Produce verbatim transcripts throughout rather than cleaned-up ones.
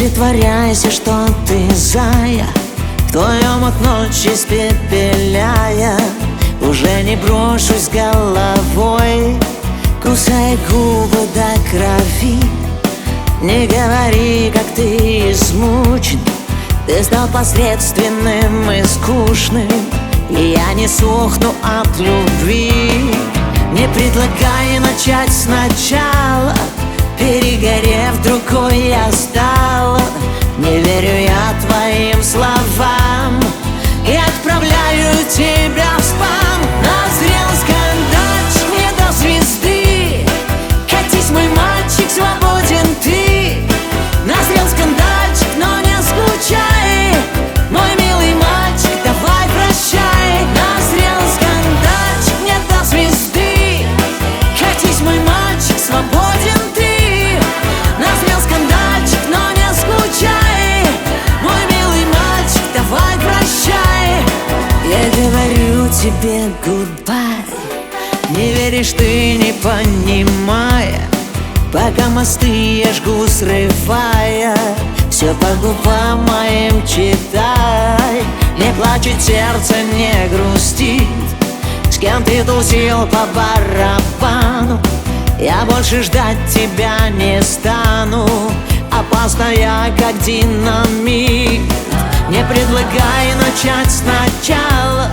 притворяйся, что ты зая, в твоем окно испепеляя. Уже не брошусь головой, кусай губы до крови. Не говори, как ты измучен, ты стал посредственным и скучным, и я не сохну от любви. Не предлагай начать сначала, перегорев, другой я стала. Не верю я твоим словам и отправляю тебя в спам. Назрел скандальчик мне до звезды, катись, мой мальчик, свободен ты. Назрел скандальчик, но не скучай, мой милый мальчик, давай прощай. Назрел скандальчик мне до звезды, катись, мой мальчик, свободен ты. Назрел скандальчик, но не скучай, мой милый мальчик, давай прощай. Я говорю тебе goodbye, не веришь ты, не понимая, пока мосты я жгу, срывая. Все по губам моим читай, не плачет сердце, не грустит. С кем ты тусил по барабану, я больше ждать тебя не стану. Опасна я, как динамит. Не предлагай начать сначала,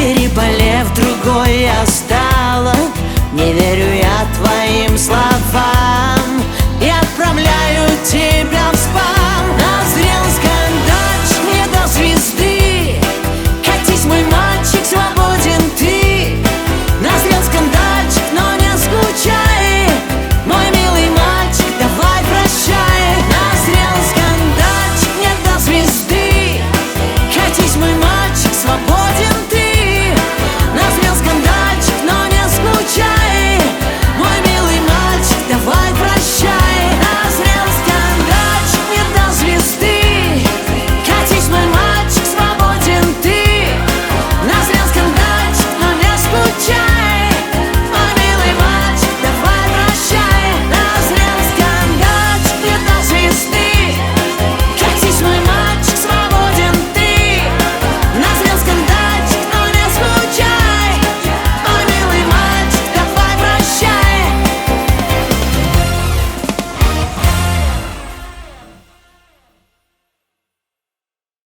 переболев, другой я стала. Не верю я твоим словам